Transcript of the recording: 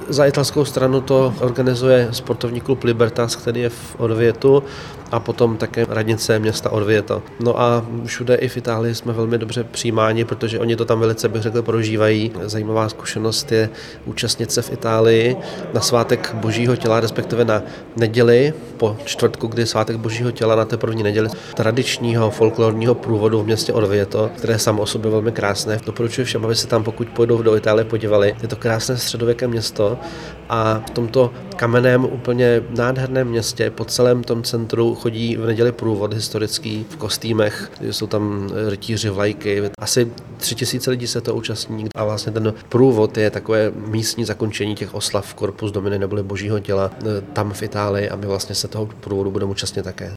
Za italskou stranu to organizuje sportovní klub Libertas, který je v Orvietu, a potom také radnice města Orvieto. No a všude i v Itálii jsme velmi dobře přijímáni, protože oni to tam velice, bych řekl, prožívají. Zajímavá zkušenost je účastnit se v Itálii na svátek Božího těla, respektive na neděli po čtvrtku, kdy je svátek Božího těla, na té první neděli tradičního folklorního průvodu v městě Orvieto, které je samo o sobě velmi krásné. Doporučuji všem, aby se tam, pokud pojedou do Itálie, podívali. Je to krásné středověké město a v tomto kamenném, úplně nádherném městě po celém tom centru chodí v neděli průvod historický v kostýmech, jsou tam rytíři, vlajky. Asi 3000 lidí se to účastní a vlastně ten průvod je takové místní zakončení těch oslav Corpus Domini neboli Božího těla tam v Itálii a my vlastně se toho průvodu budeme účastnit také.